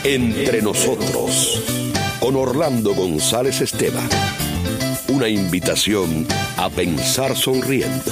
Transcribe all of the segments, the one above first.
Entre nosotros, con Orlando González Esteban. Una invitación a pensar sonriendo.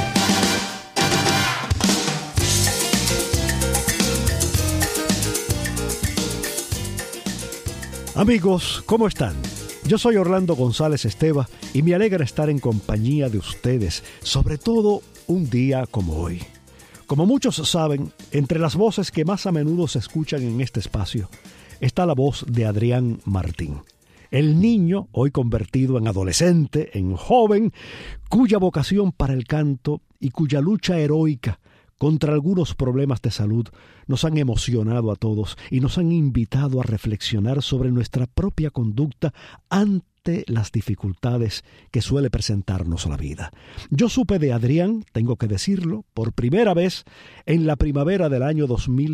Amigos, ¿cómo están? Yo soy Orlando González Esteban y me alegra estar en compañía de ustedes, sobre todo un día como hoy. Como muchos saben, entre las voces que más a menudo se escuchan en este espacio está la voz de Adrián Martín. El niño, hoy convertido en adolescente, en joven, cuya vocación para el canto y cuya lucha heroica contra algunos problemas de salud nos han emocionado a todos y nos han invitado a reflexionar sobre nuestra propia conducta ante las dificultades que suele presentarnos la vida. Yo supe de Adrián, tengo que decirlo, por primera vez en la primavera del año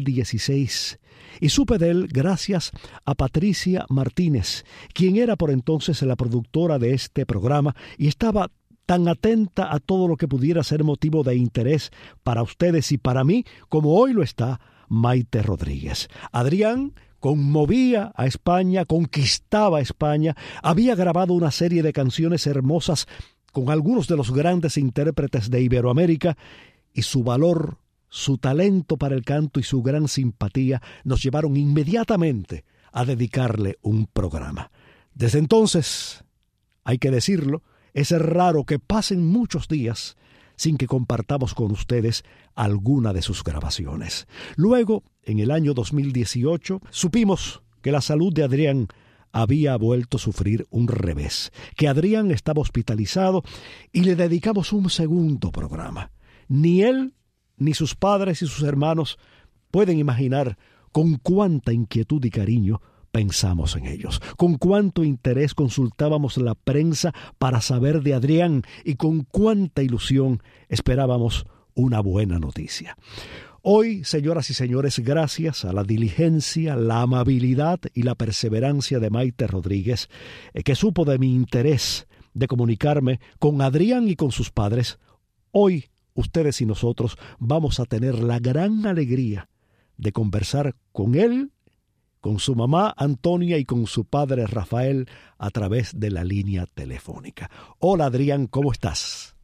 2016, y supe de él gracias a Patricia Martínez, quien era por entonces la productora de este programa y estaba tan atenta a todo lo que pudiera ser motivo de interés para ustedes y para mí, como hoy lo está Maite Rodríguez. Adrián conmovía a España, conquistaba a España, había grabado una serie de canciones hermosas con algunos de los grandes intérpretes de Iberoamérica, y su valor, su talento para el canto y su gran simpatía nos llevaron inmediatamente a dedicarle un programa. Desde entonces, hay que decirlo, es raro que pasen muchos días sin que compartamos con ustedes alguna de sus grabaciones. Luego, en el año 2018, supimos que la salud de Adrián había vuelto a sufrir un revés, que Adrián estaba hospitalizado y le dedicamos un segundo programa. Ni él, ni sus padres y sus hermanos pueden imaginar con cuánta inquietud y cariño pensamos en ellos, con cuánto interés consultábamos la prensa para saber de Adrián y con cuánta ilusión esperábamos una buena noticia. Hoy, señoras y señores, gracias a la diligencia, la amabilidad y la perseverancia de Maite Rodríguez, que supo de mi interés de comunicarme con Adrián y con sus padres, hoy ustedes y nosotros vamos a tener la gran alegría de conversar con él, con su mamá Antonia y con su padre Rafael a través de la línea telefónica. Hola Adrián, ¿cómo estás?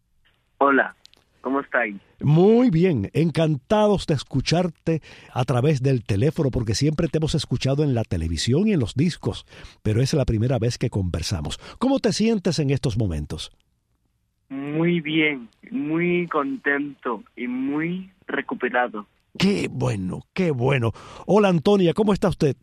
Hola, ¿cómo estáis? Muy bien, encantados de escucharte a través del teléfono, porque siempre te hemos escuchado en la televisión y en los discos, pero es la primera vez que conversamos. ¿Cómo te sientes en estos momentos? Muy bien, muy contento y muy recuperado. ¡Qué bueno, qué bueno! Hola Antonia, ¿cómo está usted?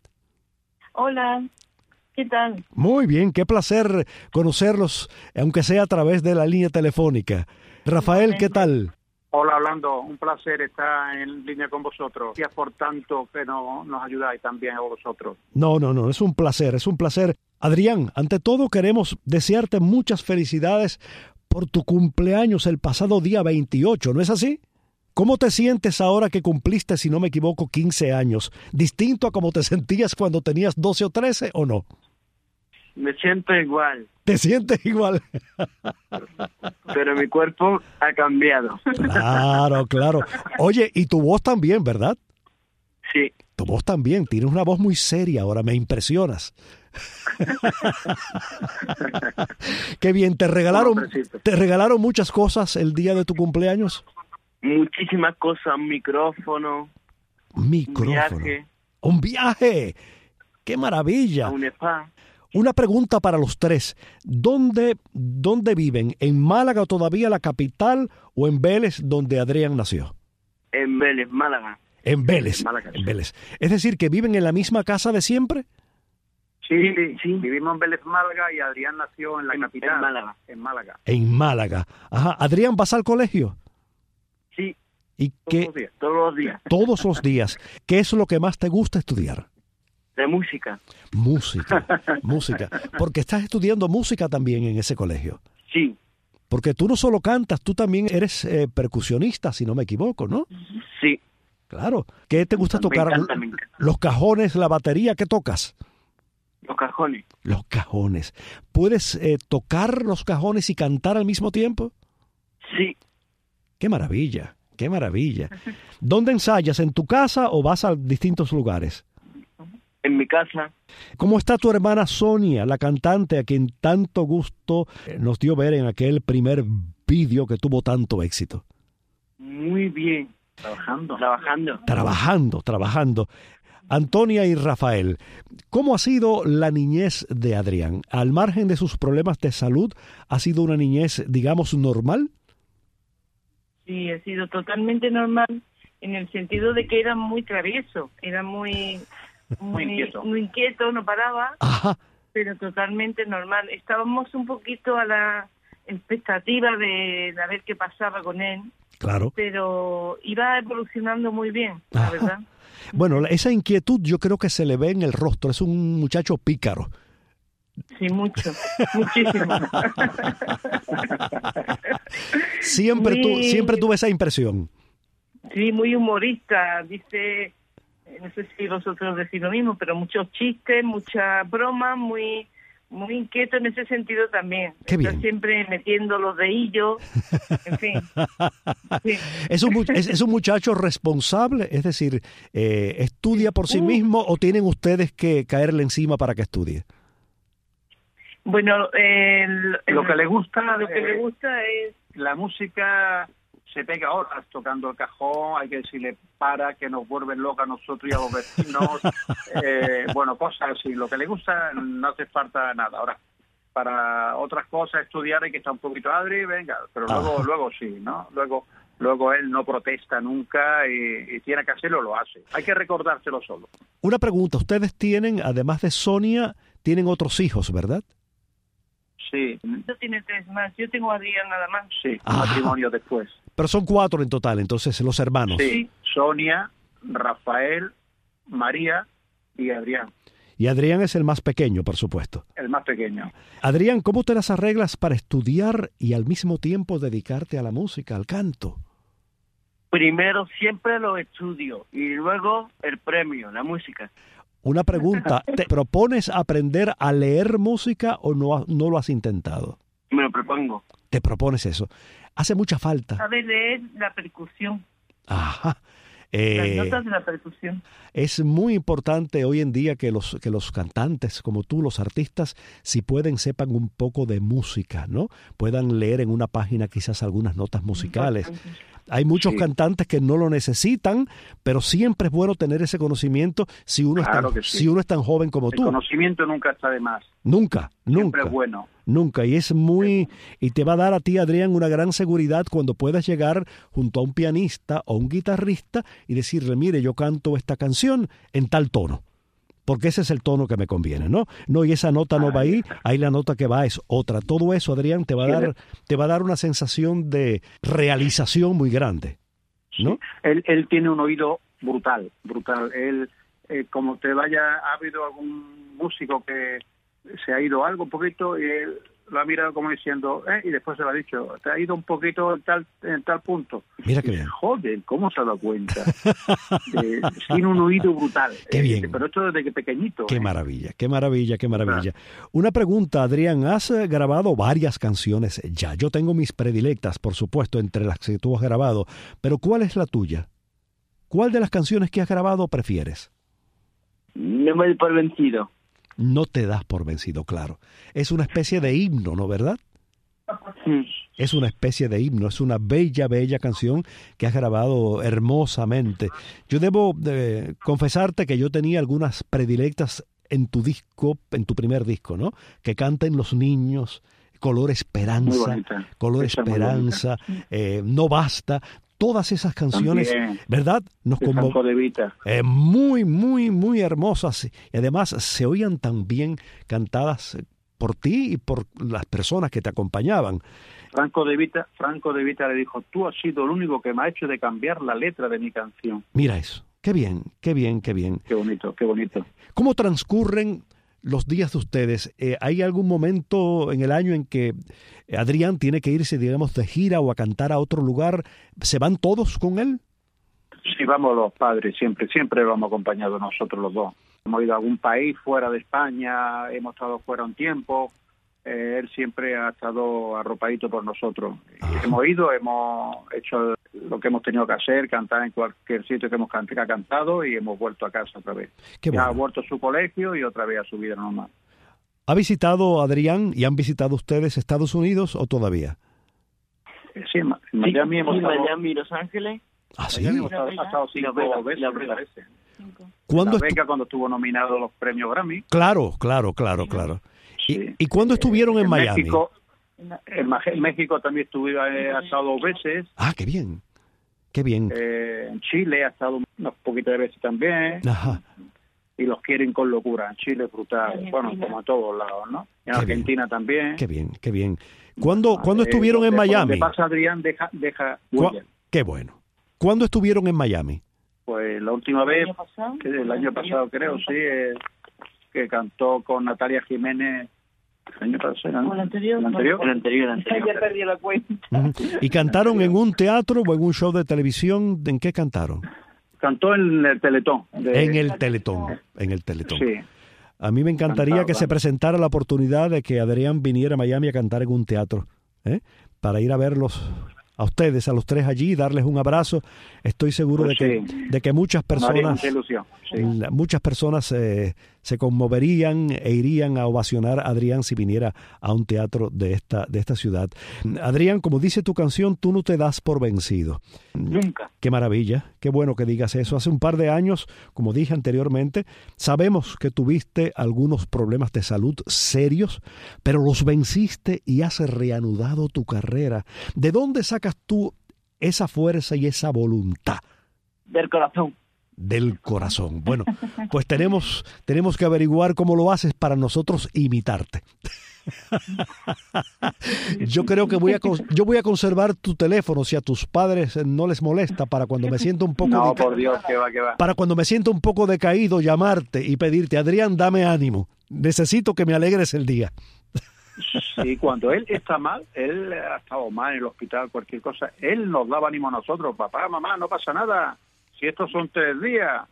Hola, ¿qué tal? Muy bien, qué placer conocerlos, aunque sea a través de la línea telefónica. Rafael, ¿qué tal? Hola Orlando, un placer estar en línea con vosotros. Gracias por tanto que nos ayudáis también a vosotros. No, es un placer, es un placer. Adrián, ante todo queremos desearte muchas felicidades por tu cumpleaños el pasado día 28, ¿no es así? ¿Cómo te sientes ahora que cumpliste, si no me equivoco, 15 años? ¿Distinto a cómo te sentías cuando tenías 12 o 13 o no? Me siento igual. ¿Te sientes igual? Pero mi cuerpo ha cambiado. Claro. Oye, y tu voz también, ¿verdad? Sí. Tu voz también. Tienes una voz muy seria ahora, me impresionas. Qué bien, ¿te regalaron muchas cosas el día de tu cumpleaños? Muchísimas cosas, un micrófono. Un viaje. ¡Qué maravilla! Un spa. Una pregunta para los tres. ¿Dónde viven? ¿En Málaga, todavía la capital, o en Vélez, donde Adrián nació? En Vélez, Málaga. En Vélez. Málaga, en Vélez. Es decir, ¿que viven en la misma casa de siempre? Sí, vivimos en Vélez, Málaga, y Adrián nació en la capital. En Málaga. Ajá. ¿Adrián, vas al colegio? Sí. ¿Y todos los días. Todos los días. ¿Qué es lo que más te gusta estudiar? De música. Música. Porque estás estudiando música también en ese colegio. Sí. Porque tú no solo cantas, tú también eres percusionista, si no me equivoco, ¿no? Sí. Claro. ¿Qué te gusta tocar? Me encanta. Los cajones, la batería, ¿qué tocas? Los cajones. Los cajones. ¿Puedes tocar los cajones y cantar al mismo tiempo? Sí. ¡Qué maravilla! ¡Qué maravilla! ¿Dónde ensayas? ¿En tu casa o vas a distintos lugares? casa. ¿Cómo está tu hermana Sonia, la cantante a quien tanto gusto nos dio ver en aquel primer vídeo que tuvo tanto éxito? Muy bien. Trabajando. Antonia y Rafael, ¿cómo ha sido la niñez de Adrián? Al margen de sus problemas de salud, ¿ha sido una niñez, digamos, normal? Sí, ha sido totalmente normal en el sentido de que era muy travieso, era muy inquieto, no paraba, Ajá. pero totalmente normal. Estábamos un poquito a la expectativa de ver qué pasaba con él. Claro. Pero iba evolucionando muy bien, la verdad. Bueno, esa inquietud yo creo que se le ve en el rostro. Es un muchacho pícaro. Sí, muchísimo. Siempre tuve esa impresión. Sí, muy humorista. Dice, no sé si vosotros decís lo mismo, pero muchos chistes, mucha broma, muy inquieto en ese sentido también. Qué bien. Está siempre metiendo los dedillos, en fin. Sí. ¿Es un muchacho responsable? Es decir, ¿estudia por sí mismo o tienen ustedes que caerle encima para que estudie? Bueno, lo que le gusta es... La música. Se pega horas tocando el cajón, hay que decirle para, que nos vuelven locos a nosotros y a los vecinos, bueno, cosas así. Lo que le gusta no hace falta nada. Ahora, para otras cosas, estudiar hay que estar un poquito Adri, venga, pero luego sí, ¿no? Luego él no protesta nunca y tiene que hacerlo, lo hace. Hay que recordárselo solo. Una pregunta, ustedes tienen, además de Sonia, tienen otros hijos, ¿verdad? Sí. Yo tiene 3 más, yo tengo a Adrián nada más. Sí, matrimonio después. Pero son 4 en total, entonces, los hermanos. Sí, Sonia, Rafael, María y Adrián. Y Adrián es el más pequeño, por supuesto. El más pequeño. Adrián, ¿cómo te las arreglas para estudiar y al mismo tiempo dedicarte a la música, al canto? Primero siempre lo estudio y luego el premio, la música. Una pregunta, ¿te propones aprender a leer música o no lo has intentado? Me lo propongo. ¿Te propones eso? Hace mucha falta. Sabe leer la percusión. Ajá. Las notas de la percusión. Es muy importante hoy en día que los cantantes, como tú, los artistas, si pueden, sepan un poco de música, ¿no? Puedan leer en una página quizás algunas notas musicales. Hay muchos cantantes que no lo necesitan, pero siempre es bueno tener ese conocimiento si uno es tan joven como tú. El conocimiento nunca está de más. Nunca. Siempre es bueno. Nunca. Y y te va a dar a ti, Adrián, una gran seguridad cuando puedas llegar junto a un pianista o un guitarrista y decirle, mire, yo canto esta canción en tal tono. Porque ese es el tono que me conviene, ¿no? No, y esa nota no va ahí la nota que va es otra. Todo eso, Adrián, te va a dar una sensación de realización muy grande, ¿no? Sí. Él tiene un oído brutal. Él, como ha habido algún músico que se ha ido algo un poquito y él lo ha mirado como diciendo, y después se lo ha dicho, te ha ido un poquito en tal punto. Mira qué bien. Joder, ¿cómo se ha dado cuenta? Tiene un oído brutal. Qué bien. Pero esto desde que pequeñito. Qué maravilla. Una pregunta, Adrián, has grabado varias canciones ya. Yo tengo mis predilectas, por supuesto, entre las que tú has grabado, pero ¿cuál es la tuya? ¿Cuál de las canciones que has grabado prefieres? No me doy por vencido. No te das por vencido, claro. Es una especie de himno, ¿no, verdad? Sí. Es una especie de himno, es una bella, bella canción que has grabado hermosamente. Yo debo confesarte que yo tenía algunas predilectas en tu disco, en tu primer disco, ¿no? Que canten los niños, Color Esperanza, No Basta. Todas esas canciones, también, ¿verdad? Franco De Vita. Muy, muy, muy hermosas. Y además se oían tan bien cantadas por ti y por las personas que te acompañaban. Franco De Vita le dijo, tú has sido el único que me ha hecho de cambiar la letra de mi canción. Mira eso. Qué bien. Qué bonito. ¿Cómo transcurren los días de ustedes? ¿Hay algún momento en el año en que Adrián tiene que irse, digamos, de gira o a cantar a otro lugar? ¿Se van todos con él? Sí, vamos los padres, siempre lo hemos acompañado nosotros los dos. Hemos ido a algún país fuera de España, hemos estado fuera un tiempo, él siempre ha estado arropadito por nosotros. Hemos ido, hemos hecho lo que hemos tenido que hacer, cantar en cualquier sitio que hemos cantado, y hemos vuelto a casa otra vez. Qué bueno. Ya ha vuelto a su colegio y otra vez a su vida normal. ¿Ha visitado Adrián y han visitado ustedes Estados Unidos o todavía? Sí, en Miami hemos estado... Miami, Los Ángeles. Ah, sí. Hemos estado 5 veces, me parece. ¿Cuándo La beca cuando estuvo nominado a los premios Grammy. Claro. Sí. ¿Y cuándo estuvieron en Miami? En México también ha estado 2 veces. Ah, qué bien. En Chile ha estado unas poquitas veces también. Ajá. Y los quieren con locura. En Chile es brutal. Bueno, como a todos lados, ¿no? En Argentina también. Qué bien. ¿Cuándo estuvieron en Miami? Donde pasa Adrián deja huella. Qué bueno. ¿Cuándo estuvieron en Miami? Pues la última vez, el año pasado creo, sí, que cantó con Natalia Jiménez. ¿El año pasado? ¿No? ¿El anterior? El anterior. Ya perdí la cuenta. ¿Y cantaron en un teatro o en un show de televisión? ¿En qué cantaron? Cantó en el Teletón. En el Teletón. Sí. A mí me encantaría que se presentara la oportunidad de que Adrián viniera a Miami a cantar en un teatro, para ir a verlos a ustedes, a los 3 allí, y darles un abrazo. Estoy seguro Pues de que muchas personas, muchas personas se conmoverían e irían a ovacionar a Adrián si viniera a un teatro de esta ciudad. Adrián, como dice tu canción, tú no te das por vencido. Nunca. Qué maravilla, qué bueno que digas eso. Hace un par de años, como dije anteriormente, sabemos que tuviste algunos problemas de salud serios, pero los venciste y has reanudado tu carrera. ¿De dónde sacas tú esa fuerza y esa voluntad? Del corazón. Del corazón. Bueno, pues tenemos que averiguar cómo lo haces para nosotros imitarte. Yo creo que voy a conservar tu teléfono, si a tus padres no les molesta, para cuando me siento un poco por Dios, que va. Para cuando me siento un poco decaído, llamarte y pedirte: Adrián, dame ánimo, necesito que me alegres el día. Sí, cuando él está mal, él ha estado mal en el hospital, cualquier cosa, él nos daba ánimo a nosotros: papá, mamá, no pasa nada, si estos son 3 días.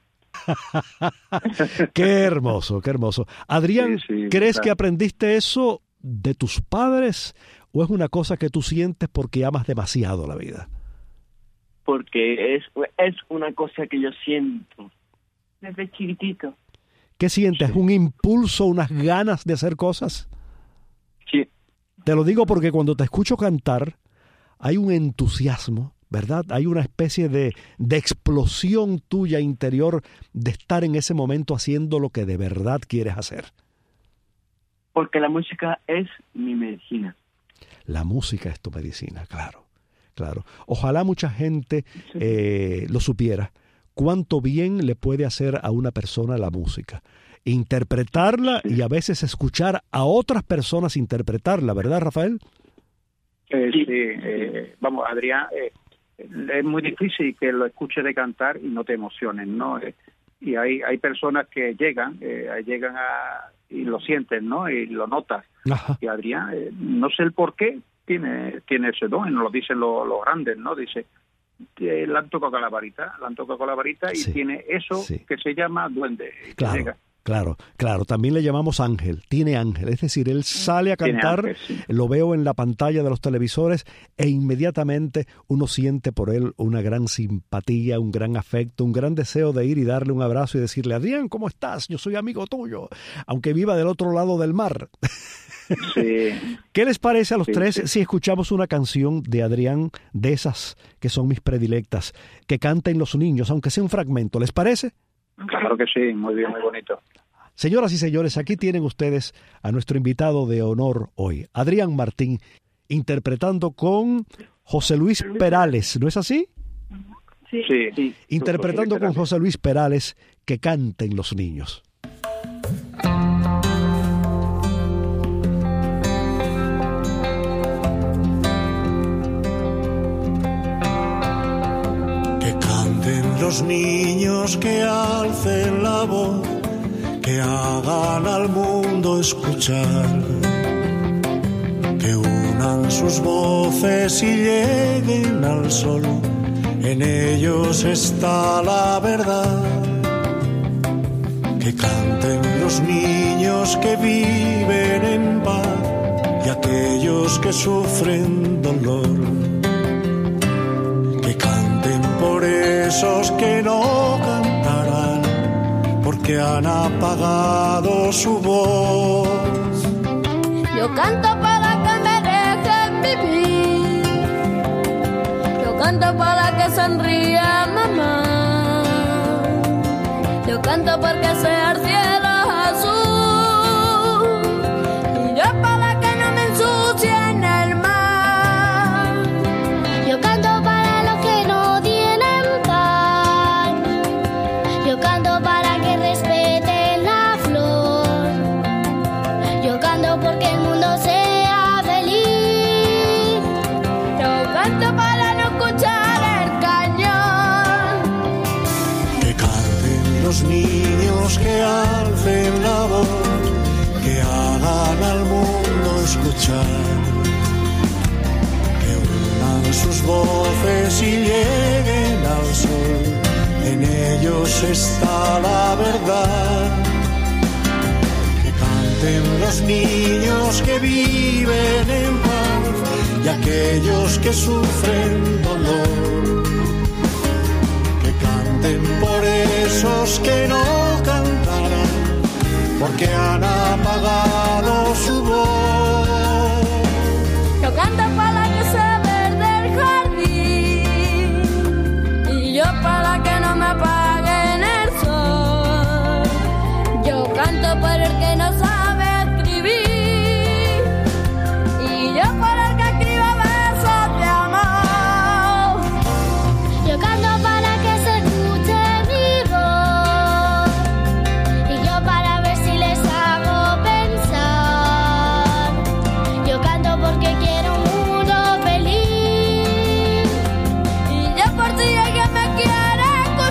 Qué hermoso. Adrián, sí, ¿crees claro. que aprendiste eso de tus padres o es una cosa que tú sientes porque amas demasiado la vida? Porque es una cosa que yo siento. Desde chiquitito. ¿Qué sientes? ¿Un impulso, unas ganas de hacer cosas? Sí. Te lo digo porque cuando te escucho cantar hay un entusiasmo, ¿verdad? Hay una especie de explosión tuya interior de estar en ese momento haciendo lo que de verdad quieres hacer. Porque la música es mi medicina. La música es tu medicina, claro. Ojalá mucha gente lo supiera. Cuánto bien le puede hacer a una persona la música. Interpretarla y a veces escuchar a otras personas interpretarla, ¿verdad, Rafael? Vamos, Adrián, es muy difícil que lo escuches de cantar y no te emociones, ¿no? Y hay personas que llegan y lo sienten, ¿no? Y lo notas. Ajá. Y Adrián, no sé el por qué, tiene ese don, y nos lo dicen los grandes, ¿no? Dice, le han tocado con la varita y Sí, tiene eso que se llama duende. Claro. También le llamamos ángel. Tiene ángel. Es decir, él sale a cantar, ángel, sí. Lo veo en la pantalla de los televisores e inmediatamente uno siente por él una gran simpatía, un gran afecto, un gran deseo de ir y darle un abrazo y decirle: Adrián, ¿cómo estás? Yo soy amigo tuyo, aunque viva del otro lado del mar. Sí. ¿Qué les parece a los tres sí. si escuchamos una canción de Adrián, de esas que son mis predilectas, que canten los niños, aunque sea un fragmento? ¿Les parece? Claro que sí, muy bien, muy bonito. Señoras y señores, aquí tienen ustedes a nuestro invitado de honor hoy, Adrián Martín, interpretando con José Luis Perales, ¿no es así? Sí. Interpretando con José Luis Perales, Que canten los niños. Que canten los niños, que alcen la voz, que hagan al mundo escuchar, que unan sus voces y lleguen al sol, en ellos está la verdad. Que canten los niños que viven en paz, aquellos que sufren dolor, que canten por esos que no cantarán, porque han apagado su voz. Yo canto para que me dejen vivir, yo canto para que sonría mamá, yo canto porque sea el cielo azul, y yo para que no me ensucien el mar. Yo canto para los que no tienen pan, yo canto para que respeten la flor, yo canto porque el mundo sea feliz, yo canto para no escuchar el cañón. Que canten los niños, que alcen la voz, que hagan al mundo escuchar, que unan sus voces y lleguen al sol, en ellos está la verdad. Que canten los niños que viven en paz y aquellos que sufren dolor, que canten por esos que no cantarán, porque han apagado su voz. Yo canto para que se verde el jardín, y yo para que no me apaguen el sol. Yo canto por el que no sabe escribir, y yo por el que escribe besos de amor. Yo canto para que se escuche mi voz, y yo para ver si les hago pensar. Yo canto porque quiero un mundo feliz, y yo por si alguien me quiere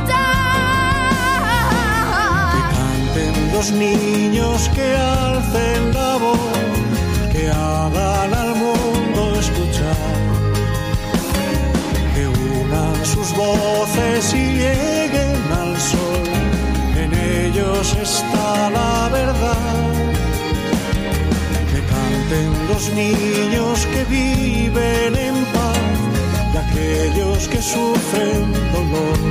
escuchar. Que canten los niños, que alcen la voz, que hagan al mundo escuchar, que unan sus voces y lleguen al sol, en ellos está la verdad. Que canten los niños que viven en paz y aquellos que sufren dolor,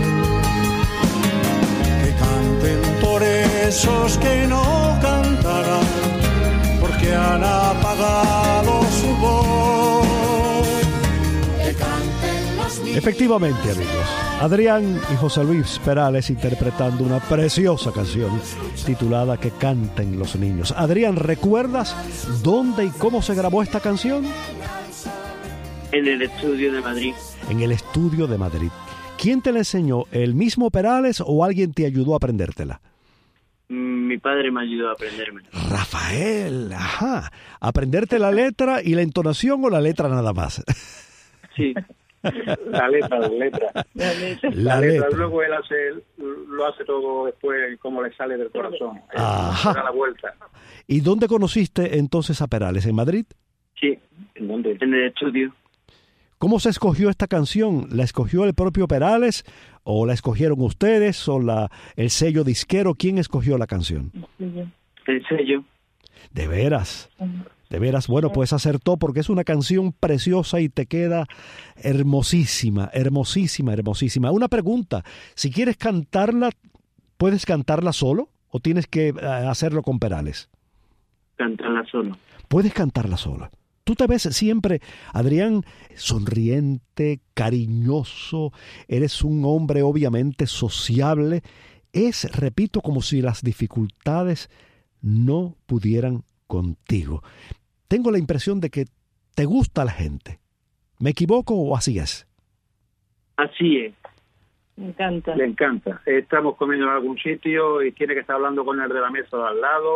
que canten por esos que no cantarán, porque han apagado su voz. Que canten los niños. Efectivamente, amigos, Adrián y José Luis Perales interpretando una preciosa canción titulada Que canten los niños. Adrián, ¿recuerdas dónde y cómo se grabó esta canción? En el estudio de Madrid. En el estudio de Madrid. ¿Quién te la enseñó? ¿El mismo Perales o alguien te ayudó a aprendértela? Mi padre me ayudó a aprendérmela. Rafael, ajá. ¿Aprenderte la letra y la entonación o la letra nada más? Sí. La letra. La letra. Luego él lo hace todo después como le sale del corazón. Ajá. Da la vuelta. ¿Y dónde conociste entonces a Perales? ¿En Madrid? Sí. ¿En dónde? En el estudio. ¿Cómo se escogió esta canción? ¿La escogió el propio Perales o la escogieron ustedes o el sello disquero? ¿Quién escogió la canción? El sello. De veras. De veras, bueno, pues acertó porque es una canción preciosa y te queda hermosísima, hermosísima, hermosísima. Una pregunta, si quieres cantarla, ¿puedes cantarla solo o tienes que hacerlo con Perales? Cantarla solo. Puedes cantarla sola. Tú te ves siempre, Adrián, sonriente, cariñoso, eres un hombre obviamente sociable. Es, repito, como si las dificultades no pudieran contigo. Tengo la impresión de que te gusta la gente. ¿Me equivoco o así es? Así es. Me encanta. Le encanta. Estamos comiendo en algún sitio y tiene que estar hablando con el de la mesa de al lado.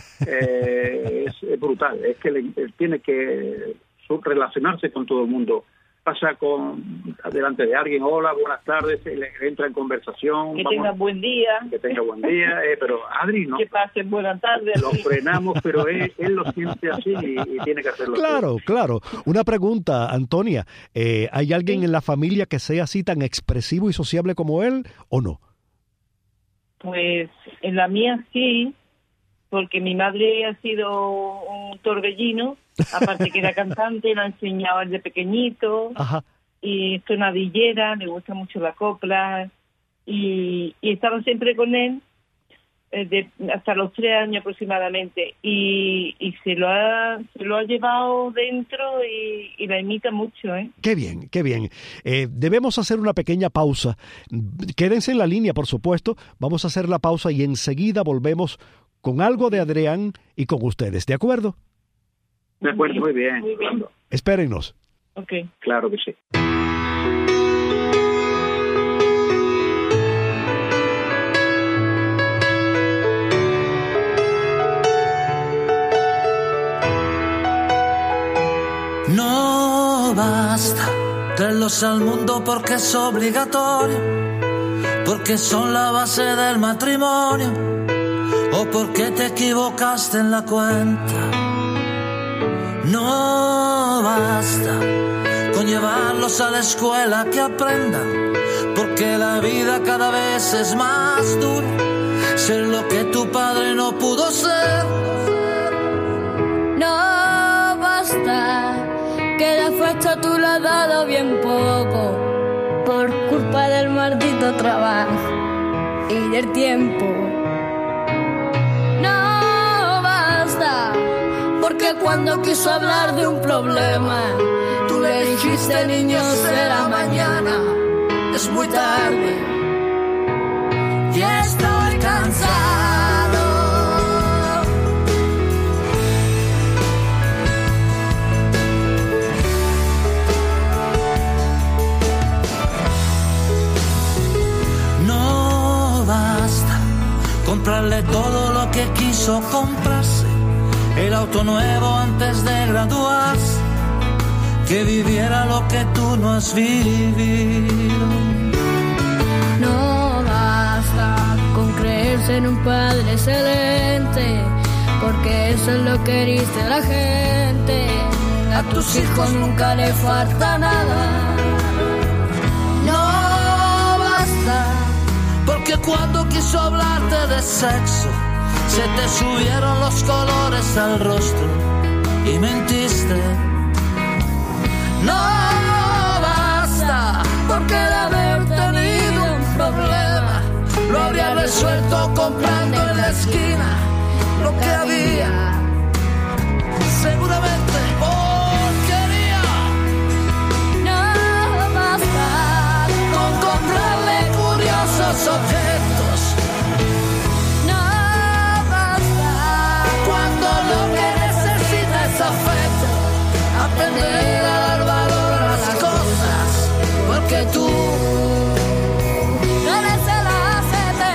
Es brutal. Es que él tiene que relacionarse con todo el mundo. Pasa delante de alguien, hola, buenas tardes, le entra en conversación. Que tenga buen día. Que tenga buen día, pero Adri no. Que pase buenas tardes. Lo frenamos, pero él lo siente así y tiene que hacerlo. Claro, así. claro. Una pregunta, Antonia. ¿Hay alguien en la familia que sea así tan expresivo y sociable como él o no? Pues en la mía sí, porque mi madre ha sido un torbellino, aparte que era cantante, lo ha enseñado desde pequeñito. Ajá. Y es tonadillera, le gusta mucho la copla, y estaba siempre con él hasta los 3 años aproximadamente, y se lo ha llevado dentro y la imita mucho, ¿eh? Qué bien, qué bien. Debemos hacer una pequeña pausa. Quédense en la línea, por supuesto. Vamos a hacer la pausa y enseguida volvemos con algo de Adrián y con ustedes, ¿de acuerdo? De acuerdo, muy bien. Muy bien. Espérennos. Ok. Claro que sí. No basta traerlos al mundo porque es obligatorio, porque son la base del matrimonio, o porque te equivocaste en la cuenta. No basta con llevarlos a la escuela que aprendan, porque la vida cada vez es más dura, ser lo que tu padre no pudo ser. No basta que el afecto tú lo has dado bien poco, por culpa del maldito trabajo y del tiempo. No basta, porque cuando quiso hablar de un problema, tú le dijiste, niño, será mañana, es muy tarde. Y estoy cansado. No basta comprarle todo lo que quiso comprarse, el auto nuevo antes de graduarse, que viviera lo que tú no has vivido. No basta con creerse en un padre excelente, porque eso es lo que dice la gente. A tus hijos nunca le falta nada. No basta, porque cuando quiso hablarte de sexo, se te subieron los colores al rostro y mentiste. No basta, porque el haber tenido un problema lo habría resuelto comprando en la esquina lo que había. Seguramente porquería. no basta Con comprarle curiosos objetos, no basta cuando lo que necesita es afecto, aprender a dar valor a las cosas, porque tú no eres el hacete,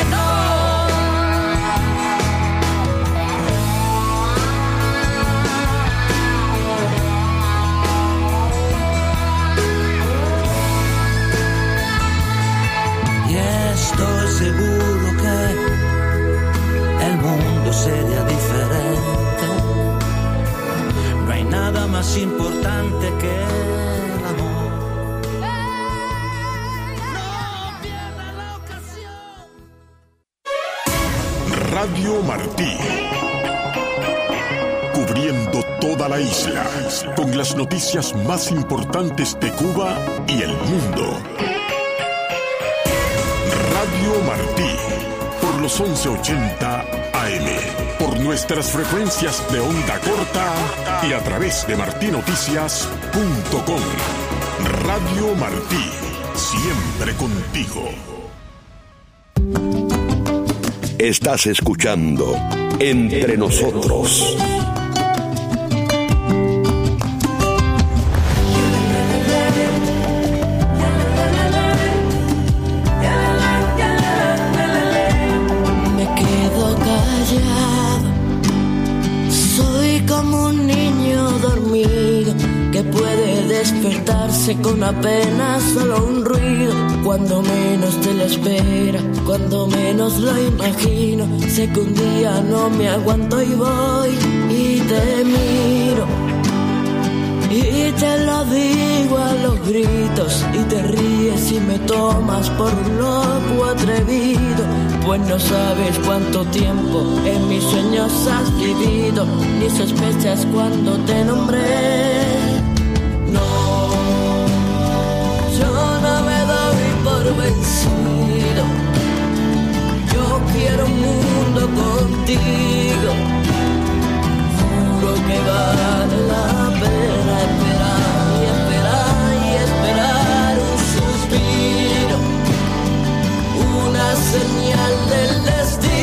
y estoy seguro que el mundo sería diferente. No hay nada más importante que el amor. No pierdas la ocasión. Radio Martí. Cubriendo toda la isla con las noticias más importantes de Cuba y el mundo. Radio Martí, por los 1180 AM, por nuestras frecuencias de onda corta y a través de martinoticias.com. Radio Martí, siempre contigo. Estás escuchando Entre Nosotros. Me quedo callado, soy como un niño dormido que puede despertarse con apenas solo un ruido. Cuando menos te lo espera, cuando menos lo imagino, sé que un día no me aguanto y voy y te miro. Y te lo digo a los gritos y te ríes y me tomas por un loco atrevido, pues no sabes cuánto tiempo en mis sueños has vivido, ni sospechas cuando te nombré. No, yo no me doy por vencido, yo quiero un mundo contigo, juro que vale la pena esperar y esperar y esperar un suspiro, una señal del destino.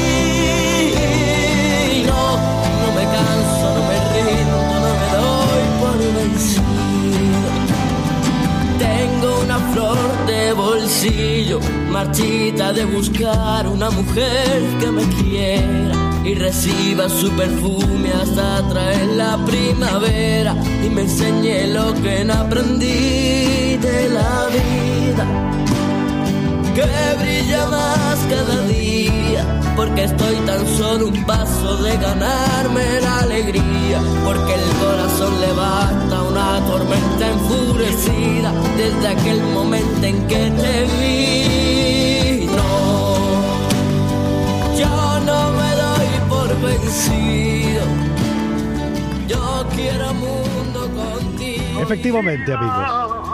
No me canso, no me rindo, no me doy por vencido. Tengo una flor de bolsillo, marchita de buscar una mujer que me quiera y reciba su perfume hasta traer la primavera y me enseñe lo que no aprendí de la vida, que brilla más cada día, porque estoy tan solo un paso de ganarme la alegría, porque el corazón le basta una tormenta enfurecida desde aquel momento en que te vi. No, yo no me doy por vencido, yo quiero un mundo contigo. Efectivamente, amigos.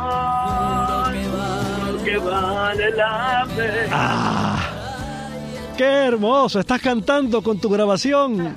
Que vale la pena. ¡Qué hermoso! Estás cantando con tu grabación.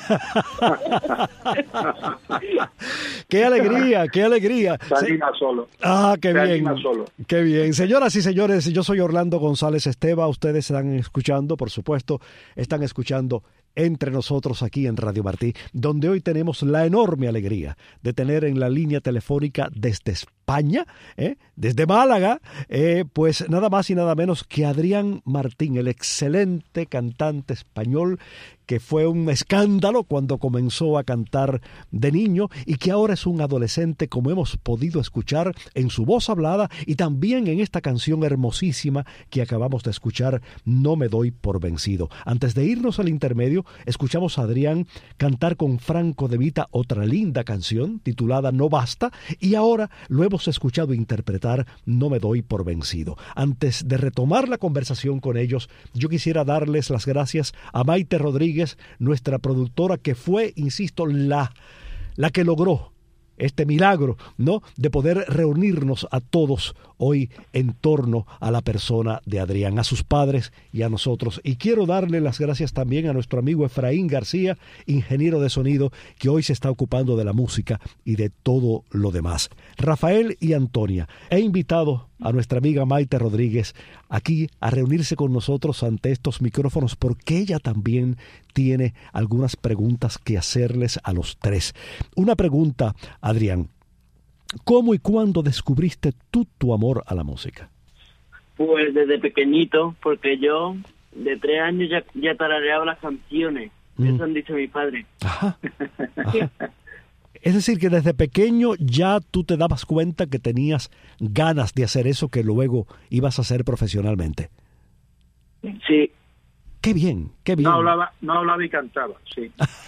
¡Qué alegría! ¡Qué alegría! Solo. ¡Qué bien! Solo. ¡Qué bien! Señoras y señores, yo soy Orlando González Esteva. Ustedes están escuchando, por supuesto, están escuchando Entre Nosotros aquí en Radio Martí, donde hoy tenemos la enorme alegría de tener en la línea telefónica desde España, desde Málaga, pues nada más y nada menos que Adrián Martín, el excelente cantante español que fue un escándalo cuando comenzó a cantar de niño y que ahora es un adolescente, como hemos podido escuchar en su voz hablada y también en esta canción hermosísima que acabamos de escuchar, No me doy por vencido. Antes de irnos al intermedio, escuchamos a Adrián cantar con Franco De Vita otra linda canción titulada No Basta, y ahora lo hemos escuchado interpretar No me doy por vencido. Antes de retomar la conversación con ellos, yo quisiera darles las gracias a Maite Rodríguez, nuestra productora, que fue, insisto, la que logró este milagro, ¿no?, de poder reunirnos a todos hoy en torno a la persona de Adrián, a sus padres y a nosotros. Y quiero darle las gracias también a nuestro amigo Efraín García, ingeniero de sonido, que hoy se está ocupando de la música y de todo lo demás. Rafael y Antonia, he invitado a nuestra amiga Maite Rodríguez aquí a reunirse con nosotros ante estos micrófonos porque ella también tiene algunas preguntas que hacerles a los tres. Una pregunta, Adrián: ¿cómo y cuándo descubriste tú tu amor a la música? Pues desde pequeñito, porque yo de 3 años ya tarareaba las canciones. Eso han dicho mi padre. Ajá. Es decir, que desde pequeño ya tú te dabas cuenta que tenías ganas de hacer eso que luego ibas a hacer profesionalmente. Sí. Qué bien, qué bien. No hablaba y cantaba, sí.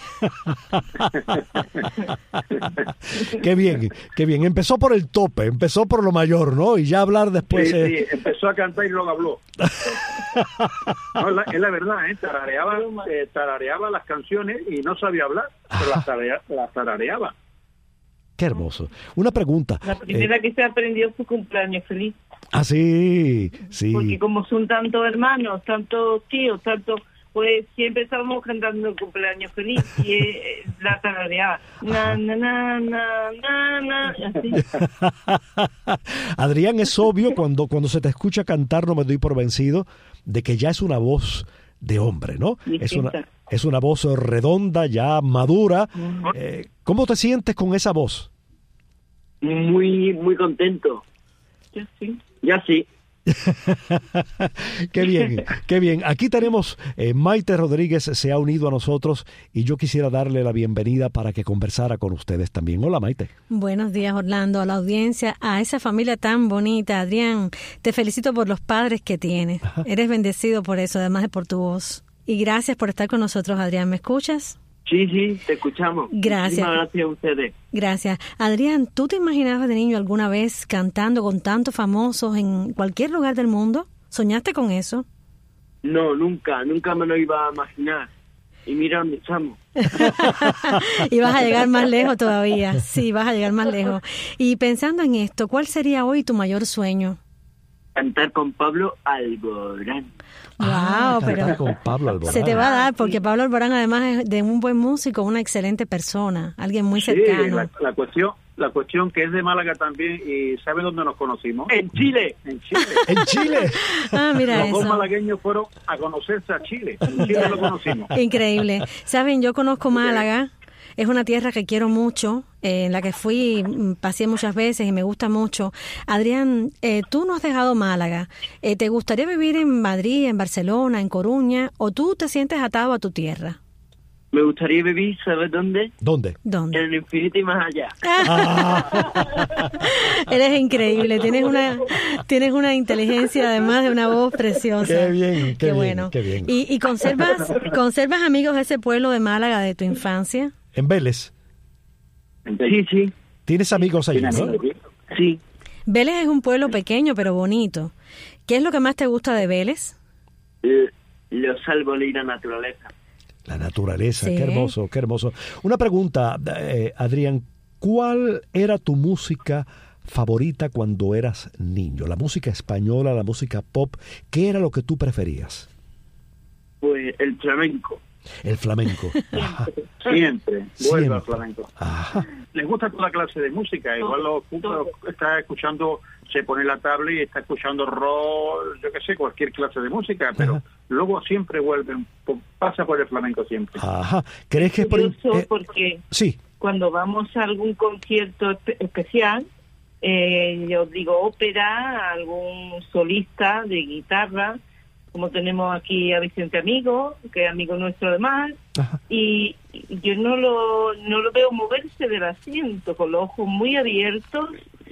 Qué bien, qué bien. Empezó por el tope, empezó por lo mayor, ¿no? Y ya hablar después... Sí, empezó a cantar y luego habló. No, es la verdad, tarareaba las canciones y no sabía hablar, pero las tarareaba. Qué hermoso. Una pregunta. La primera que se aprendió fue Cumpleaños Feliz. Ah, sí, sí. Porque como son tantos hermanos, tantos tíos, pues siempre estábamos cantando el Cumpleaños Feliz y la tarareaba. Na, na, na, na, na, na, así. Adrián, es obvio cuando se te escucha cantar No me doy por vencido, de que ya es una voz de hombre, ¿no? Es una voz redonda, ya madura. ¿Cómo te sientes con esa voz? Muy, muy contento. Ya sí. Qué bien, qué bien. Aquí tenemos Maite Rodríguez se ha unido a nosotros y yo quisiera darle la bienvenida para que conversara con ustedes también. Hola, Maite. Buenos días, Orlando, a la audiencia, a esa familia tan bonita. Adrián, te felicito por los padres que tienes. Ajá. Eres bendecido por eso, además de por tu voz. Y gracias por estar con nosotros, Adrián. ¿Me escuchas? Sí, te escuchamos. Gracias. Muchísimas gracias a ustedes. Gracias. Adrián, ¿tú te imaginabas de niño alguna vez cantando con tantos famosos en cualquier lugar del mundo? ¿Soñaste con eso? No, nunca me lo iba a imaginar. Y mira dónde estamos. Y vas a llegar más lejos todavía. Sí, vas a llegar más lejos. Y pensando en esto, ¿cuál sería hoy tu mayor sueño? Cantar con Pablo Alborán. Wow, pero con Pablo Alborán. Se te va a dar, porque Pablo Alborán, además es de un buen músico, una excelente persona, alguien muy cercano. La cuestión que es de Málaga también, y ¿sabe dónde nos conocimos? En Chile. En Chile. ¿En Chile? Ah, mira Los eso. dos malagueños fueron a conocerse a Chile. En Chile lo conocimos. Increíble. Saben, yo conozco Málaga. Es una tierra que quiero mucho, en la que fui, pasé muchas veces y me gusta mucho. Adrián, tú no has dejado Málaga. ¿Te gustaría vivir en Madrid, en Barcelona, en Coruña, o tú te sientes atado a tu tierra? Me gustaría vivir, ¿sabes dónde? ¿Dónde? En el infinito y más allá. Eres increíble, tienes una inteligencia, además de una voz preciosa. Qué bien, qué bueno. Qué bien. ¿Y conservas amigos de ese pueblo de Málaga de tu infancia? ¿En Vélez? Sí. ¿Tienes amigos allí, no? Sí. Vélez es un pueblo pequeño pero bonito. ¿Qué es lo que más te gusta de Vélez? Los árboles y la naturaleza. La naturaleza, Sí. qué hermoso, qué hermoso. Una pregunta, Adrián, ¿cuál era tu música favorita cuando eras niño? ¿La música española, la música pop? ¿Qué era lo que tú preferías? Pues el flamenco. El flamenco. Ajá. Siempre vuelve Siempre. al flamenco. Ajá. Les gusta toda clase de música. Igual está escuchando, se pone la tablet y está escuchando rock, yo qué sé, cualquier clase de música, pero luego siempre vuelven, pasa por el flamenco siempre. Ajá. ¿Crees que es por... Curioso porque sí. cuando vamos a algún concierto especial, yo digo ópera, algún solista de guitarra, como tenemos aquí a Vicente Amigo, que es amigo nuestro además, y yo no lo veo moverse del asiento, con los ojos muy abiertos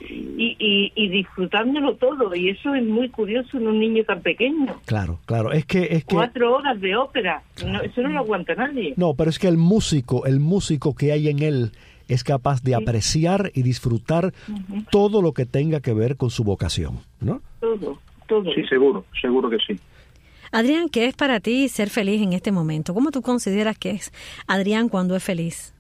y disfrutándolo todo, y eso es muy curioso en un niño tan pequeño. Claro, es que 4 horas de ópera, eso no lo aguanta nadie. No, pero es que el músico que hay en él es capaz de apreciar y disfrutar todo lo que tenga que ver con su vocación, ¿no? Todo. Sí, seguro que sí. Adrián, ¿qué es para ti ser feliz en este momento? ¿Cómo tú consideras que es Adrián cuando es feliz?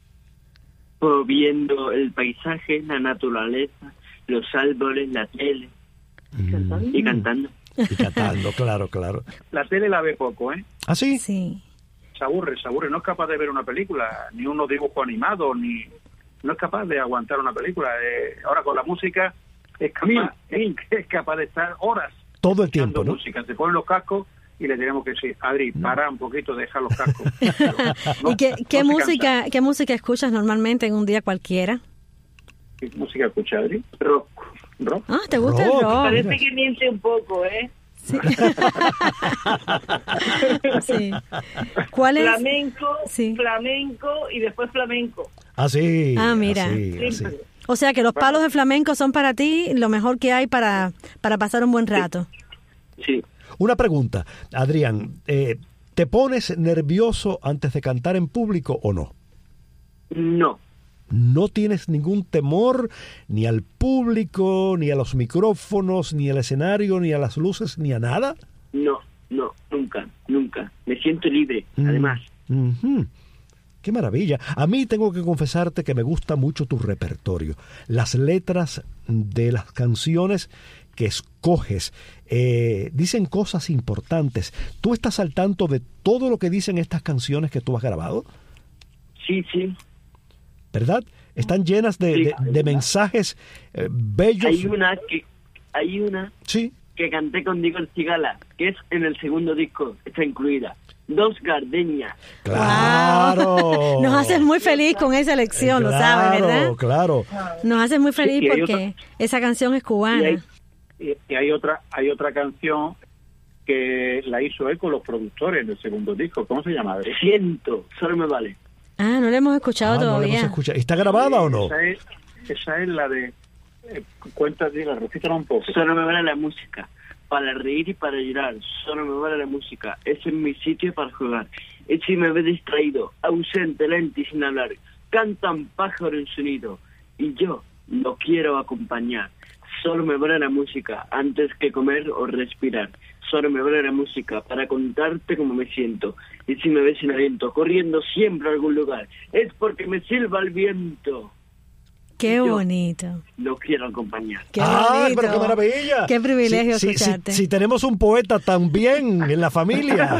Pues viendo el paisaje, la naturaleza, los árboles, la tele. Y cantando. Y cantando, claro. La tele la ve poco, ¿eh? ¿Ah, sí? Sí. Se aburre, no es capaz de ver una película, ni unos dibujos animados, no es capaz de aguantar una película. Ahora con la música es capaz de estar horas. Todo el tiempo, ¿no? Música. Se ponen los cascos y le tenemos que decir, Adri, para un poquito, deja los cascos. ¿Y qué música escuchas normalmente en un día cualquiera? ¿Qué música escucha, Adri? Rock. Ah, ¿te gusta el rock? Parece que miente un poco, ¿eh? Sí. Sí. ¿Cuál es? Flamenco y después flamenco. Ah, sí. Ah, mira. Así. O sea que los palos de flamenco son para ti lo mejor que hay para pasar un buen rato. Sí. Una pregunta, Adrián, ¿te pones nervioso antes de cantar en público o no? No. ¿No tienes ningún temor ni al público, ni a los micrófonos, ni al escenario, ni a las luces, ni a nada? No, nunca. Me siento libre, además. ¡Qué maravilla! A mí tengo que confesarte que me gusta mucho tu repertorio. Las letras de las canciones que escoges dicen cosas importantes. ¿Tú estás al tanto de todo lo que dicen estas canciones que tú has grabado? Sí. ¿Verdad? Están llenas de mensajes bellos. Hay una que canté con Diego El Cigala, que es en el segundo disco, está incluida. Dos gardenias. ¡Claro! Wow. Nos haces muy feliz con esa elección, lo sabes, ¿verdad? Claro. Nos haces muy feliz porque esa canción es cubana. Y hay otra canción que la hizo él con los productores del segundo disco. ¿Cómo se llama? Siento, solo me vale. Ah, no la hemos escuchado todavía. No la hemos escuchado. ¿Está grabada o no? Esa es la de... Cuéntatela, repítela un poco. Solo me vale la música. Para reír y para llorar, solo me vale la música. Ese es mi sitio para jugar. Y si me ves distraído, ausente, lento y sin hablar, canta un pájaro en su nido, y yo lo quiero acompañar. Solo me vale la música antes que comer o respirar. Solo me vale la música para contarte cómo me siento. Y si me ves sin aliento, corriendo siempre a algún lugar, es porque me silba el viento. Qué bonito. Lo quiero acompañar. Qué bonito. Pero qué maravilla. Qué privilegio escucharte. Si tenemos un poeta también en la familia.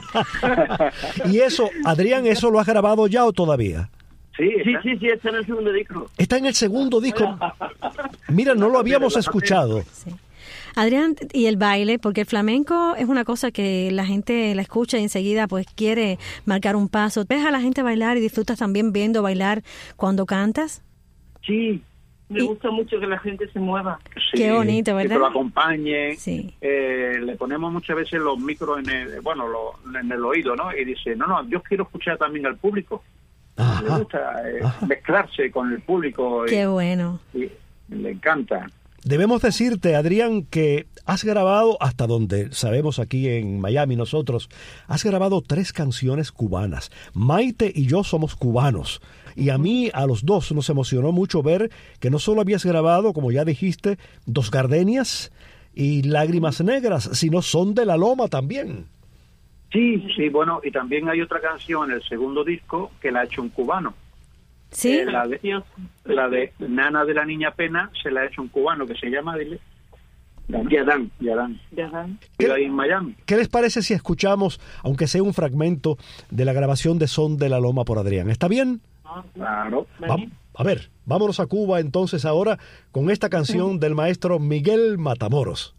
Y eso, Adrián, ¿eso lo has grabado ya o todavía? Sí, está en el segundo disco. Está en el segundo disco. Mira, no lo habíamos escuchado. Sí. Adrián, y el baile, porque el flamenco es una cosa que la gente la escucha y enseguida pues quiere marcar un paso. ¿Ves a la gente bailar y disfrutas también viendo bailar cuando cantas? Sí, me gusta mucho que la gente se mueva. Sí, qué bonito, ¿verdad? Que lo acompañe. Sí. Le ponemos muchas veces los micros en el oído, ¿no? Y dice, no, yo quiero escuchar también al público. Le gusta mezclarse con el público. Qué bueno. Y le encanta. Debemos decirte, Adrián, que has grabado, hasta donde sabemos aquí en Miami nosotros, has grabado 3 canciones cubanas. Maite y yo somos cubanos. Y a mí, a los dos, nos emocionó mucho ver que no solo habías grabado, como ya dijiste, Dos Gardenias y Lágrimas Negras, sino Son de la Loma también. Sí, bueno, y también hay otra canción en el segundo disco que la ha hecho un cubano. Sí. La de Nana de la Niña Pena se la ha hecho un cubano que se llama, dile, Yadán. ¿Qué, ahí en Miami. ¿Qué les parece si escuchamos, aunque sea un fragmento de la grabación de Son de la Loma por Adrián? ¿Está bien? Claro. A ver, vámonos a Cuba entonces ahora con esta canción del maestro Miguel Matamoros.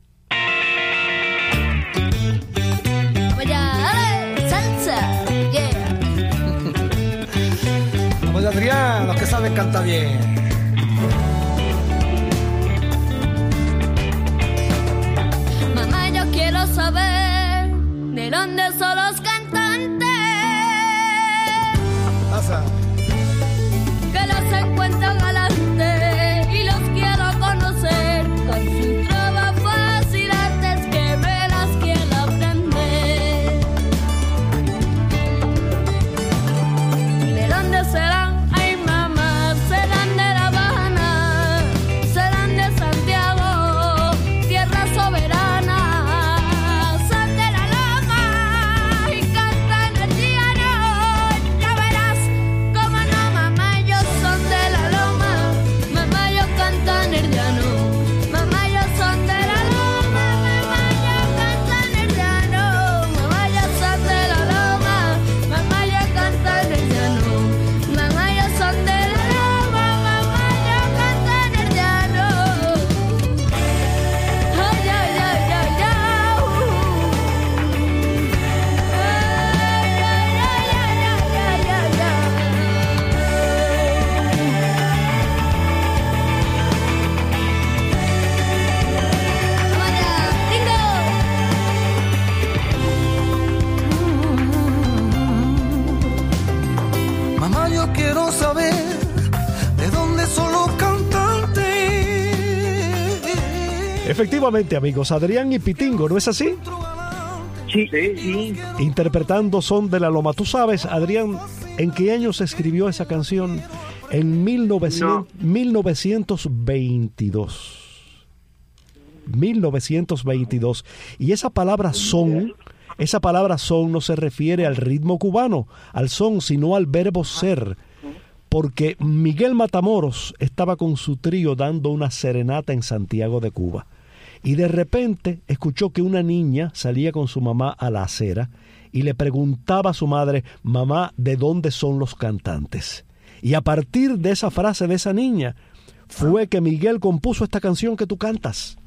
Vamos, Adrián, los que saben cantar bien. Mamá, yo quiero saber de dónde son los cantantes. Pasa. Que los encuentro galantes y los quiero conocer con su trova fácil antes que me las quiero aprender. ¿De dónde serán? Ay, mamá, serán de La Habana, serán de Santiago, tierra soberana, son de la loma y cantan el llano. Ya verás cómo no, mamá, ellos son de la loma, mamá, ellos cantan el llano, mamá, ellos son de la loma, mamá, ellos cantan el llano, mamá, ellos son de la loma, mamá, ellos cantan el llano, mamá, ellos son de la loma, mamá, ellos cantan el llano. Ay, ay, ay, ay, ay. Ay, ay, ay, ay, ay, Mamá, yo quiero saber de dónde son los cantantes. Efectivamente, amigos, Adrián y Pitingo, ¿no es así? Sí. Interpretando Son de la Loma. ¿Tú sabes, Adrián, en qué año se escribió esa canción? En 1922. 1922. Y esa palabra son no se refiere al ritmo cubano, al son, sino al verbo ser. Porque Miguel Matamoros estaba con su trío dando una serenata en Santiago de Cuba. Y de repente escuchó que una niña salía con su mamá a la acera y le preguntaba a su madre: mamá, ¿de dónde son los cantantes? Y a partir de esa frase de esa niña fue que Miguel compuso esta canción que tú cantas.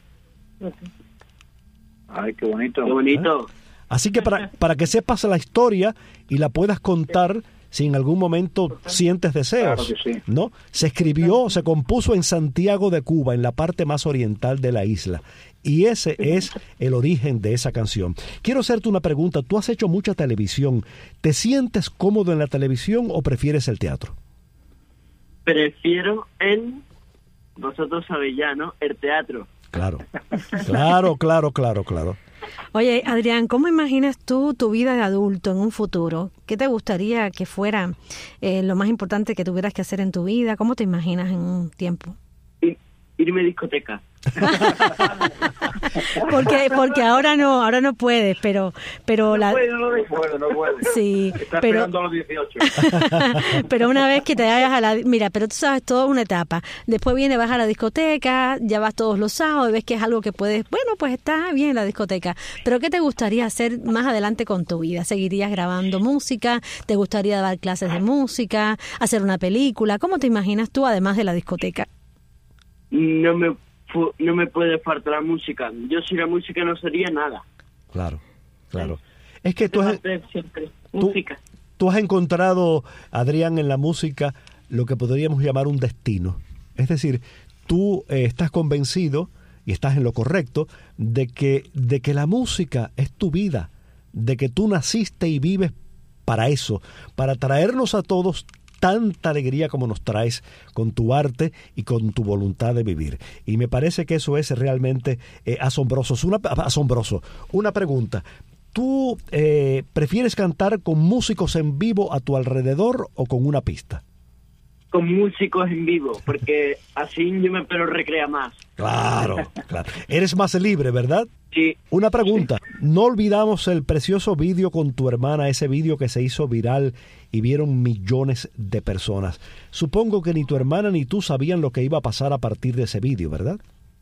Ay, qué bonito. Qué bonito. Así que para que sepas la historia y la puedas contar si en algún momento sientes deseos, Claro que sí. ¿no? Se compuso en Santiago de Cuba, en la parte más oriental de la isla. Y ese es el origen de esa canción. Quiero hacerte una pregunta. Tú has hecho mucha televisión. ¿Te sientes cómodo en la televisión o prefieres el teatro? Prefiero vosotros sabéis ya, ¿no? El teatro. Claro. Oye, Adrián, ¿cómo imaginas tú tu vida de adulto en un futuro? ¿Qué te gustaría que fuera lo más importante que tuvieras que hacer en tu vida? ¿Cómo te imaginas en un tiempo? Irme a discoteca. porque ahora no puedes, pero no puede. Sí, está pero esperando a los 18. pero una vez que te vayas mira, pero tú sabes, todo es una etapa. Después vas a la discoteca, ya vas todos los sábados y ves que es algo que puedes, bueno, pues está bien la discoteca. Pero ¿qué te gustaría hacer más adelante con tu vida? ¿Seguirías grabando música? ¿Te gustaría dar clases de música? ¿Hacer una película? ¿Cómo te imaginas tú además de la discoteca? No me puede faltar la música. Yo sin la música no sería nada. Claro. Es que tú has encontrado, Adrián, en la música lo que podríamos llamar un destino. Es decir, tú estás convencido, y estás en lo correcto, de que la música es tu vida, de que tú naciste y vives para eso, para traernos a todos tanta alegría como nos traes con tu arte y con tu voluntad de vivir. Y me parece que eso es realmente asombroso. Una pregunta. ¿Tú prefieres cantar con músicos en vivo a tu alrededor o con una pista? Con músicos en vivo, porque así yo me puedo recrear más. Claro. Eres más libre, ¿verdad? Sí. Una pregunta. No olvidamos el precioso vídeo con tu hermana, ese vídeo que se hizo viral y vieron millones de personas. Supongo que ni tu hermana ni tú sabían lo que iba a pasar a partir de ese vídeo, ¿verdad?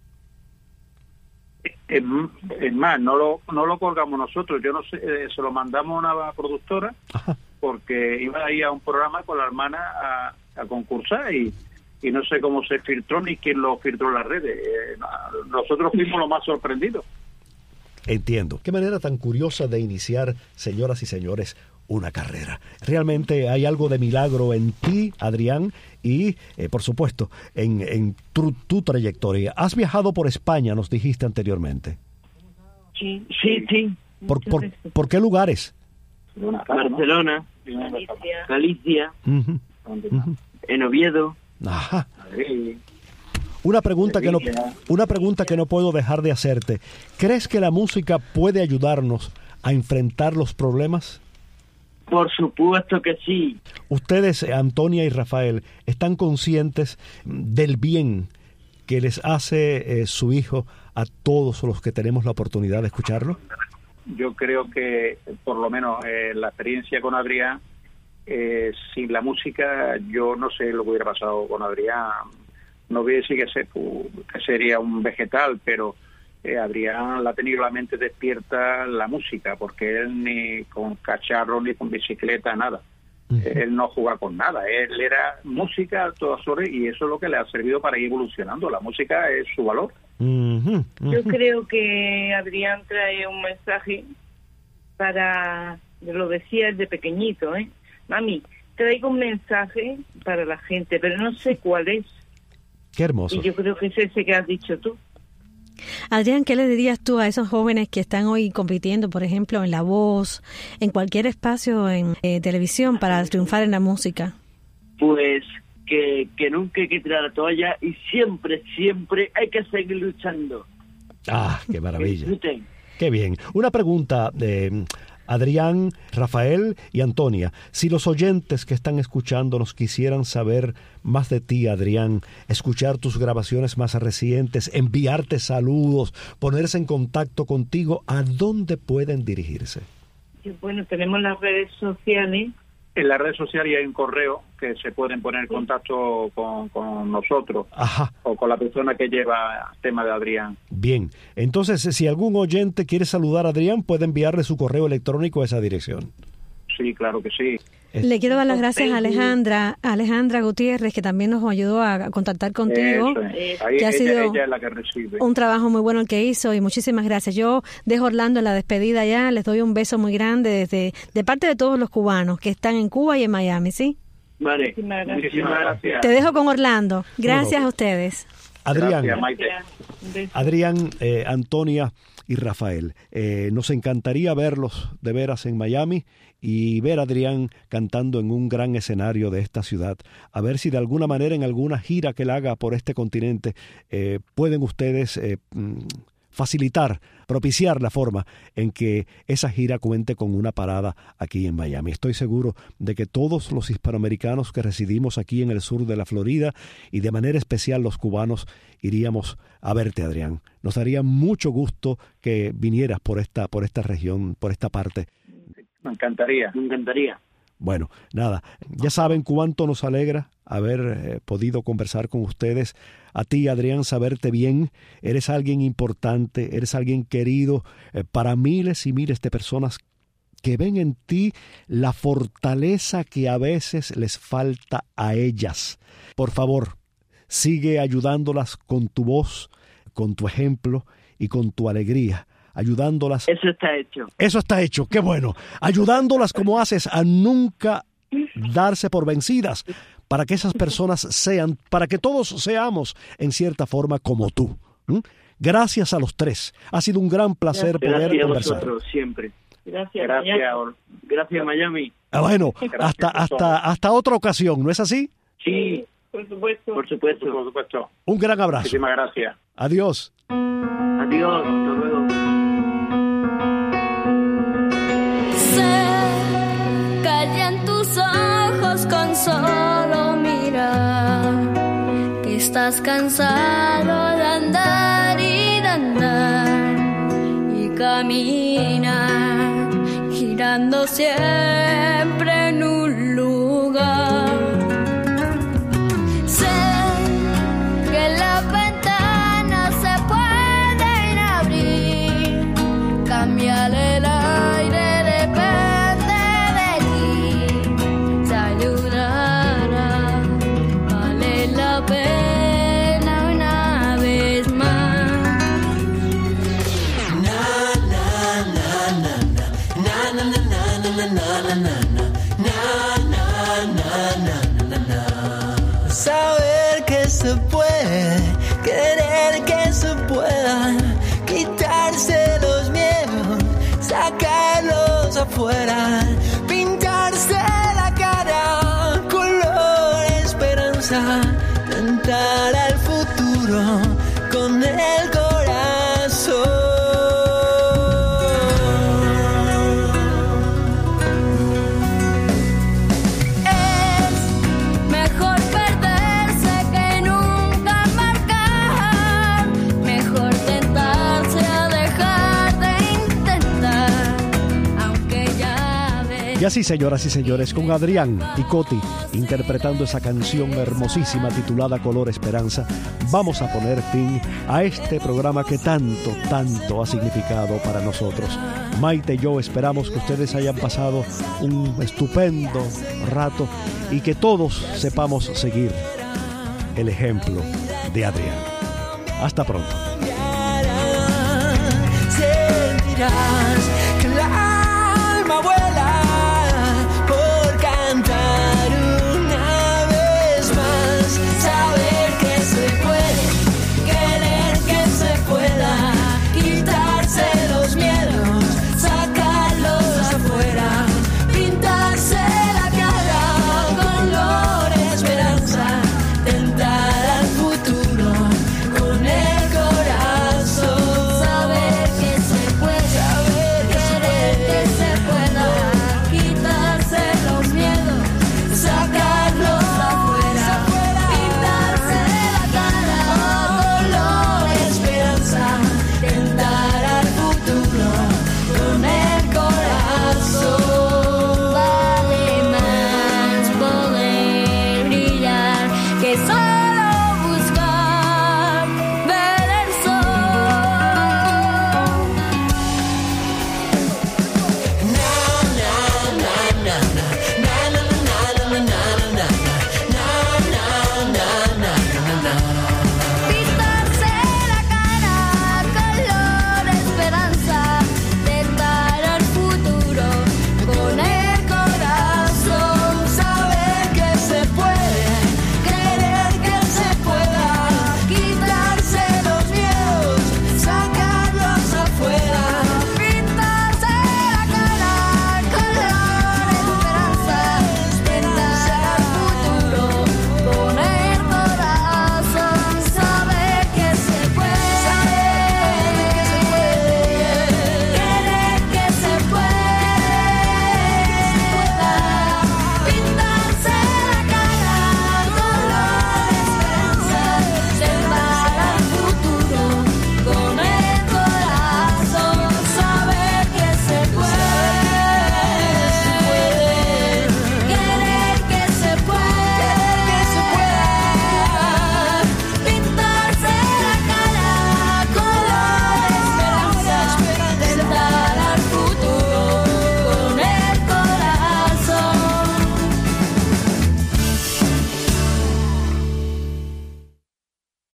Es más, no lo colgamos nosotros. Yo no sé, se lo mandamos a una productora. Ajá. Porque iba a ir a un programa con la hermana a concursar y no sé cómo se filtró ni quién lo filtró en las redes. Nosotros fuimos los más sorprendidos. Entiendo. Qué manera tan curiosa de iniciar, señoras y señores, una carrera. Realmente hay algo de milagro en ti, Adrián, y por supuesto en tu trayectoria. Has viajado por España, nos dijiste anteriormente. Sí. ¿Por qué lugares? Barcelona, Galicia, en Oviedo. Ajá. Una pregunta que no puedo dejar de hacerte. ¿Crees que la música puede ayudarnos a enfrentar los problemas? Por supuesto que sí. Ustedes, Antonia y Rafael, ¿están conscientes del bien que les hace su hijo a todos los que tenemos la oportunidad de escucharlo? Yo creo que, por lo menos, la experiencia con Adrián, sin la música, yo no sé lo que hubiera pasado con Adrián. No voy a decir que sería un vegetal, pero Adrián la ha tenido la mente despierta la música, porque él ni con cacharro ni con bicicleta, nada. Él no juega con nada. Él era música a todas horas y eso es lo que le ha servido para ir evolucionando. La música es su valor. Yo creo que Adrián trae un mensaje lo decía desde pequeñito, Mami, traigo un mensaje para la gente, pero no sé cuál es. Qué hermoso. Y yo creo que es ese que has dicho tú. Adrián, ¿qué le dirías tú a esos jóvenes que están hoy compitiendo, por ejemplo, en La Voz, en cualquier espacio en televisión para triunfar en la música? Pues que nunca hay que tirar la toalla y siempre hay que seguir luchando. Ah, qué maravilla. Qué bien. Una pregunta, Adrián, Rafael y Antonia. Si los oyentes que están escuchándonos quisieran saber más de ti, Adrián, escuchar tus grabaciones más recientes, enviarte saludos, ponerse en contacto contigo, ¿a dónde pueden dirigirse? Bueno, tenemos las redes sociales. En las redes sociales hay un correo que se pueden poner en contacto con nosotros. Ajá. O con la persona que lleva el tema de Adrián. Bien, entonces si algún oyente quiere saludar a Adrián, puede enviarle su correo electrónico a esa dirección. Sí, claro que sí. Le quiero dar las gracias a Alejandra Gutiérrez, que también nos ayudó a contactar contigo. Ahí que ha sido ella es la que recibe. Un trabajo muy bueno el que hizo y muchísimas gracias. Yo dejo a Orlando en la despedida ya, les doy un beso muy grande de parte de todos los cubanos que están en Cuba y en Miami, ¿sí? Vale, muchísimas gracias. Te dejo con Orlando. Gracias a ustedes. Adrián, gracias, Adrián, Antonia y Rafael, nos encantaría verlos de veras en Miami y ver a Adrián cantando en un gran escenario de esta ciudad. A ver si de alguna manera en alguna gira que él haga por este continente pueden ustedes facilitar, propiciar la forma en que esa gira cuente con una parada aquí en Miami. Estoy seguro de que todos los hispanoamericanos que residimos aquí en el sur de la Florida y de manera especial los cubanos iríamos a verte, Adrián. Nos daría mucho gusto que vinieras por esta región, por esta parte. Me encantaría. Bueno, nada, ya saben cuánto nos alegra haber podido conversar con ustedes. A ti, Adrián, saberte bien, eres alguien importante, eres alguien querido para miles y miles de personas que ven en ti la fortaleza que a veces les falta a ellas. Por favor, sigue ayudándolas con tu voz, con tu ejemplo y con tu alegría. Ayudándolas. Eso está hecho. Eso está hecho, qué bueno. Ayudándolas como haces a nunca darse por vencidas, para que esas personas sean, para que todos seamos en cierta forma como tú. Gracias a los tres. Ha sido un gran placer poder conversar. Gracias a vosotros, siempre. Gracias Miami. Bueno, hasta otra ocasión, ¿no es así? Sí, por supuesto. Un gran abrazo. Muchísimas gracias. Adiós. Adiós, hasta luego. En tus ojos con solo mirar que estás cansado de andar y caminar, girando siempre en un lugar. Sé que las ventanas se pueden abrir, cambiar el aire. Saber que se puede, querer que se pueda, quitarse los miedos, sacarlos afuera, pintarse la cara, color esperanza, cantar al futuro con el corazón. Y así, señoras y señores, con Adrián y Coti interpretando esa canción hermosísima titulada Color Esperanza, vamos a poner fin a este programa que tanto ha significado para nosotros. Maite y yo esperamos que ustedes hayan pasado un estupendo rato y que todos sepamos seguir el ejemplo de Adrián. Hasta pronto. Sentirás